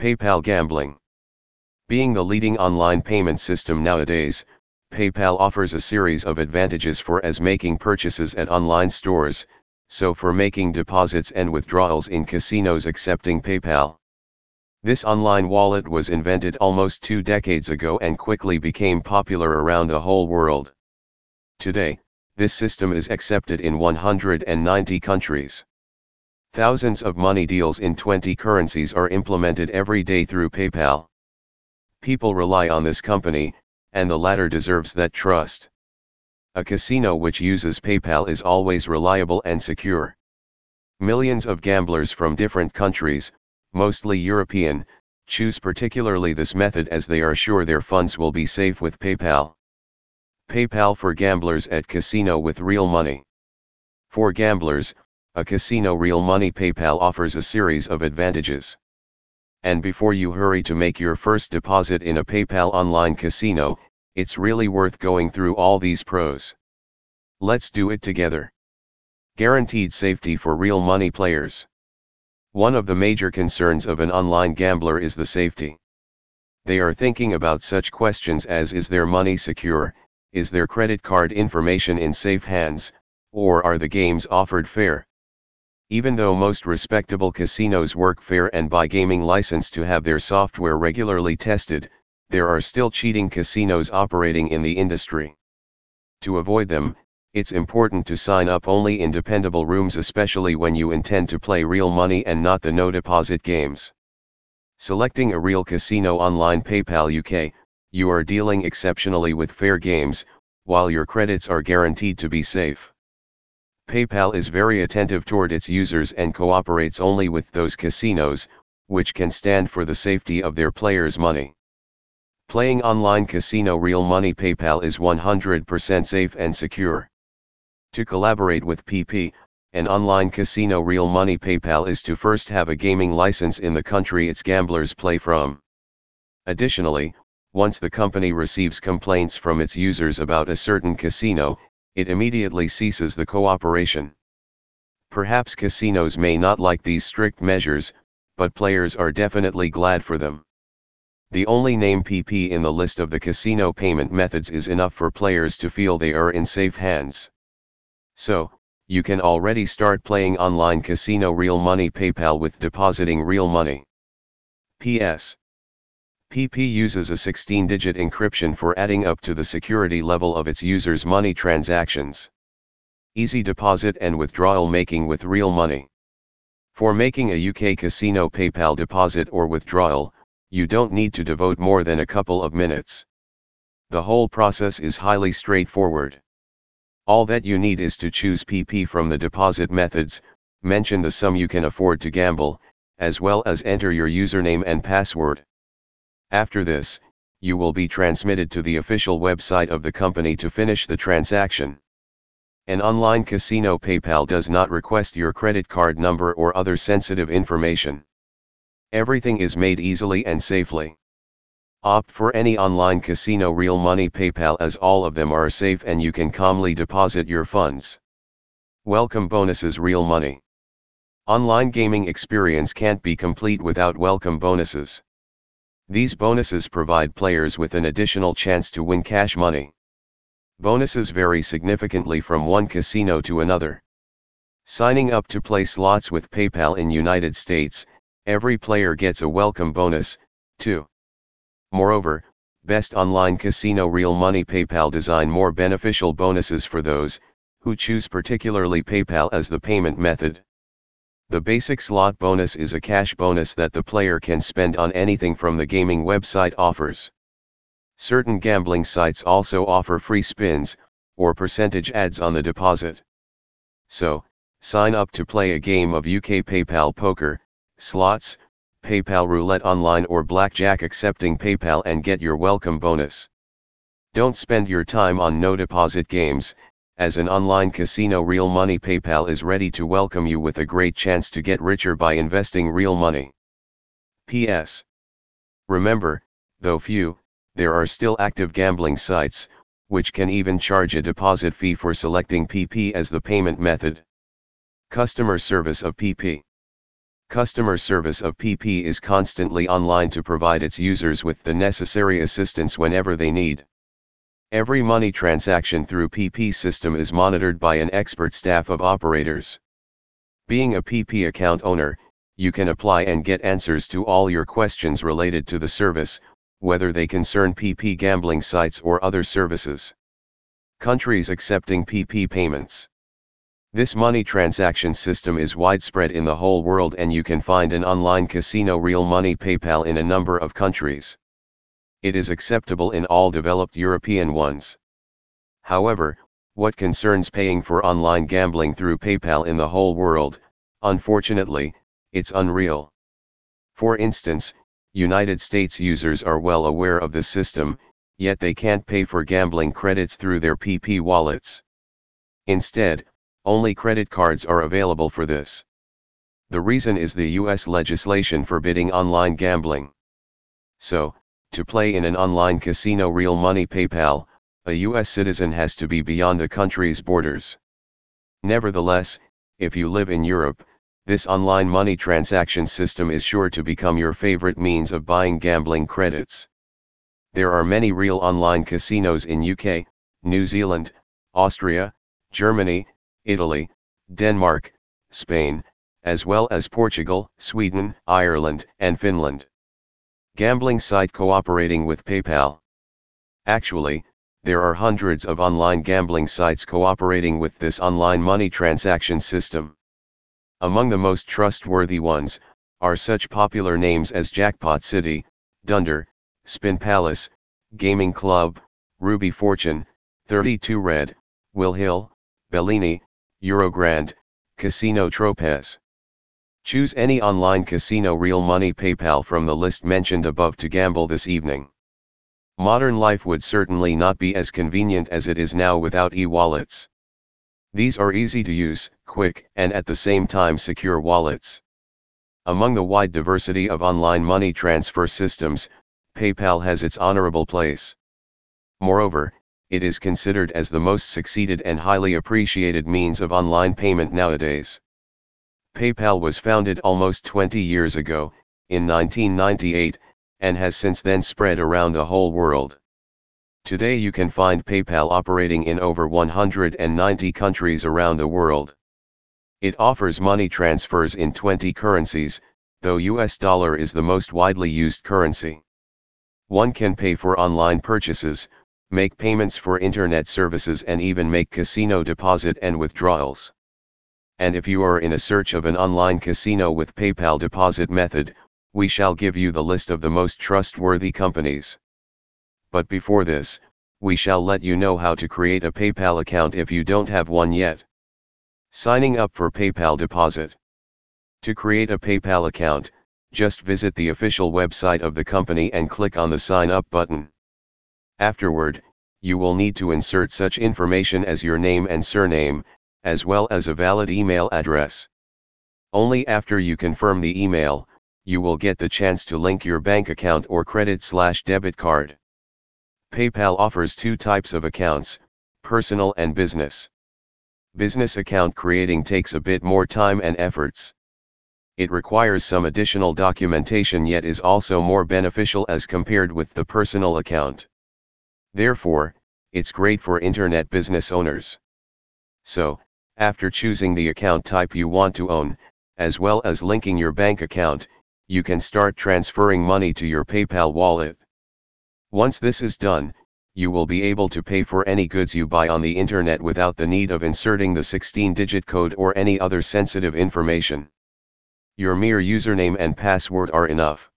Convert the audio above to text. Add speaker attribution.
Speaker 1: PayPal gambling. Being the leading online payment system nowadays, PayPal offers a series of advantages for as making purchases at online stores, so for making deposits and withdrawals in casinos accepting PayPal. This online wallet was invented almost 2 decades ago and quickly became popular around the whole world. Today, this system is accepted in 190 countries. Thousands of money deals in 20 currencies are implemented every day through PayPal. People rely on this company, and the latter deserves that trust. A casino which uses PayPal is always reliable and secure. Millions of gamblers from different countries, mostly European, choose particularly this method as they are sure their funds will be safe with PayPal. PayPal for gamblers at casino with real money. For gamblers, a casino real money PayPal offers a series of advantages. And before you hurry to make your first deposit in a PayPal online casino, it's really worth going through all these pros. Let's do it together. Guaranteed safety for real money players. One of the major concerns of an online gambler is the safety. They are thinking about such questions as, is their money secure, is their credit card information in safe hands, or are the games offered fair? Even though most respectable casinos work fair and buy gaming license to have their software regularly tested, there are still cheating casinos operating in the industry. To avoid them, it's important to sign up only in dependable rooms, especially when you intend to play real money and not the no-deposit games. Selecting a real casino online PayPal UK, you are dealing exceptionally with fair games, while your credits are guaranteed to be safe. PayPal is very attentive toward its users and cooperates only with those casinos, which can stand for the safety of their players' money. Playing online casino real money PayPal is 100% safe and secure. To collaborate with PP, an online casino real money PayPal is to first have a gaming license in the country its gamblers play from. Additionally, once the company receives complaints from its users about a certain casino, it immediately ceases the cooperation. Perhaps casinos may not like these strict measures, but players are definitely glad for them. The only name PP in the list of the casino payment methods is enough for players to feel they are in safe hands. So, you can already start playing online casino real money PayPal with depositing real money. P.S. PP uses a 16-digit encryption for adding up to the security level of its users' money transactions. Easy deposit and withdrawal making with real money. For making a UK casino PayPal deposit or withdrawal, you don't need to devote more than a couple of minutes. The whole process is highly straightforward. All that you need is to choose PP from the deposit methods, mention the sum you can afford to gamble, as well as enter your username and password. After this, you will be transmitted to the official website of the company to finish the transaction. An online casino PayPal does not request your credit card number or other sensitive information. Everything is made easily and safely. Opt for any online casino real money PayPal as all of them are safe and you can calmly deposit your funds. Welcome bonuses real money. Online gaming experience can't be complete without welcome bonuses. These bonuses provide players with an additional chance to win cash money. Bonuses vary significantly from one casino to another. Signing up to play slots with PayPal in United States, every player gets a welcome bonus, too. Moreover, Best Online Casino Real Money PayPal design more beneficial bonuses for those who choose particularly PayPal as the payment method. The basic slot bonus is a cash bonus that the player can spend on anything from the gaming website offers. Certain gambling sites also offer free spins, or percentage adds on the deposit. So, sign up to play a game of UK PayPal Poker, slots, PayPal Roulette Online or Blackjack accepting PayPal and get your welcome bonus. Don't spend your time on no-deposit games, as an online casino real money PayPal is ready to welcome you with a great chance to get richer by investing real money. P.S. Remember, though few, there are still active gambling sites, which can even charge a deposit fee for selecting PP as the payment method. Customer service of PP. Customer service of PP is constantly online to provide its users with the necessary assistance whenever they need. Every money transaction through PP system is monitored by an expert staff of operators. Being a PP account owner, you can apply and get answers to all your questions related to the service, whether they concern PP gambling sites or other services. Countries accepting PP payments. This money transaction system is widespread in the whole world, and you can find an online casino real money PayPal in a number of countries. It is acceptable in all developed European ones. However, what concerns paying for online gambling through PayPal in the whole world, unfortunately, it's unreal. For instance, United States users are well aware of this system, yet they can't pay for gambling credits through their PP wallets. Instead, only credit cards are available for this. The reason is the US legislation forbidding online gambling. So, to play in an online casino real money PayPal, a US citizen has to be beyond the country's borders. Nevertheless, if you live in Europe, this online money transaction system is sure to become your favorite means of buying gambling credits. There are many real online casinos in UK, New Zealand, Austria, Germany, Italy, Denmark, Spain, as well as Portugal, Sweden, Ireland, and Finland. Gambling site cooperating with PayPal. Actually, there are hundreds of online gambling sites cooperating with this online money transaction system. Among the most trustworthy ones are such popular names as Jackpot City, Dunder, Spin Palace, Gaming Club, Ruby Fortune, 32 Red, Will Hill, Bellini, Eurogrande, Casino Tropez. Choose any online casino real money PayPal from the list mentioned above to gamble this evening. Modern life would certainly not be as convenient as it is now without e-wallets. These are easy to use, quick, and at the same time secure wallets. Among the wide diversity of online money transfer systems, PayPal has its honorable place. Moreover, it is considered as the most succeeded and highly appreciated means of online payment nowadays. PayPal was founded almost 20 years ago, in 1998, and has since then spread around the whole world. Today you can find PayPal operating in over 190 countries around the world. It offers money transfers in 20 currencies, though US dollar is the most widely used currency. One can pay for online purchases, make payments for internet services, and even make casino deposit and withdrawals. And if you are in a search of an online casino with PayPal deposit method, we shall give you the list of the most trustworthy companies. But before this, we shall let you know how to create a PayPal account if you don't have one yet. Signing up for PayPal deposit. To create a PayPal account, just visit the official website of the company and click on the Sign Up button. Afterward, you will need to insert such information as your name and surname, as well as a valid email address. Only after you confirm the email, you will get the chance to link your bank account or credit/debit card. PayPal offers two types of accounts, personal and business. Business account creating takes a bit more time and efforts. It requires some additional documentation, yet is also more beneficial as compared with the personal account. Therefore, it's great for internet business owners. So, after choosing the account type you want to own, as well as linking your bank account, you can start transferring money to your PayPal wallet. Once this is done, you will be able to pay for any goods you buy on the internet without the need of inserting the 16-digit code or any other sensitive information. Your mere username and password are enough.